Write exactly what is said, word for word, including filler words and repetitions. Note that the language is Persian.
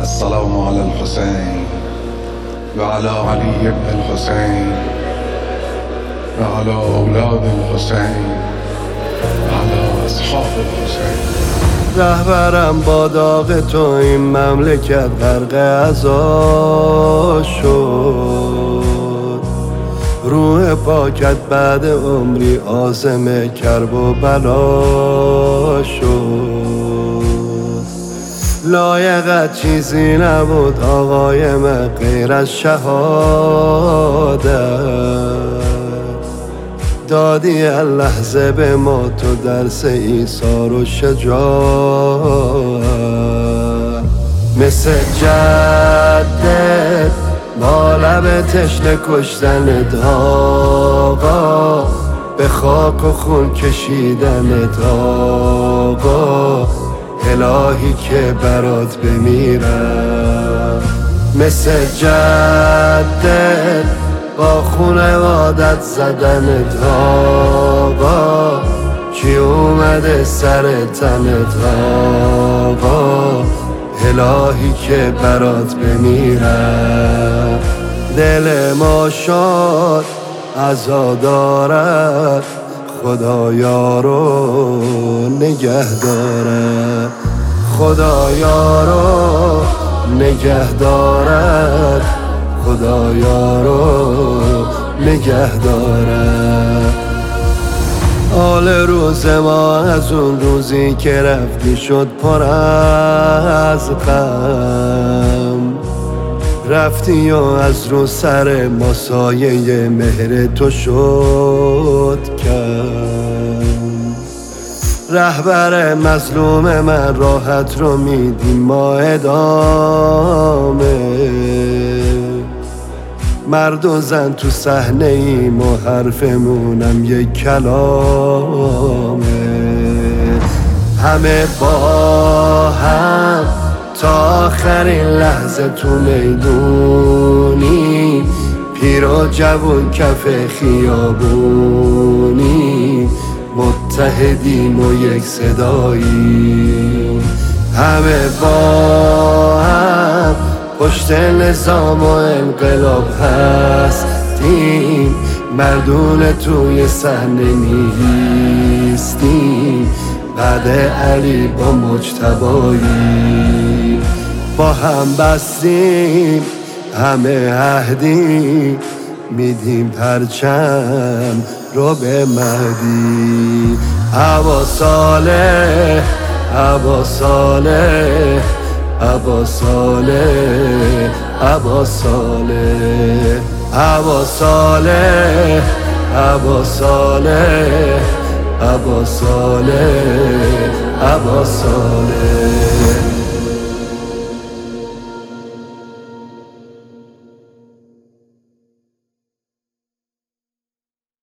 السلام على الحسين وعلى علي بن الحسين وعلى أولاد الحسين وعلى أصحاب الحسين. رهبرم با داغ تو این مملکت غرق عزا شد، روح پاکت بعد عمری عازم کرب و بلا شد. لایقت چیزی نبود آقای من غیر از شهادت، دادی اللحظه به ما تو درس ایثار و شجاعت. مثل جدت با لب تشنه کشتنت آقا، به خاک و خون کشیدنت آقا، الهی که برات بمیرم. مثل جدت با خونوادت زدنت آقا، کی اومده سر تنت آقا، الهی که برات بمیرم. دل ما شاد عزا دارد، خدایا رو نگه دارد، خدایا رو نگه دارد، خدایا رو نگه دارد. حال روز ما از اون روزی که رفتی شد پر از غم، رفتی و از رو سر ما سایه مهر تو شد کم. رهبر مظلوم من راحت رو میدیم ما ادامه، مرد و زن تو صحنه ایم و حرفمونم یک کلامه. همه با هم تا آخرین لحظه تو میدونیم، پیر و جوون کف خیابونیم، متحدیم و یک صداییم. همه با هم پشت نظام و انقلاب هستیم، مردون توی صحنه نیستیم، بعد علی با مجتباییم. با هم بستیم همه عهدی، میدیم پرچم رو به مهدی. ابا صالح ابا صالح ابا صالح ابا صالح ابا صالح ابا صالح ابا صالح ابا صالح.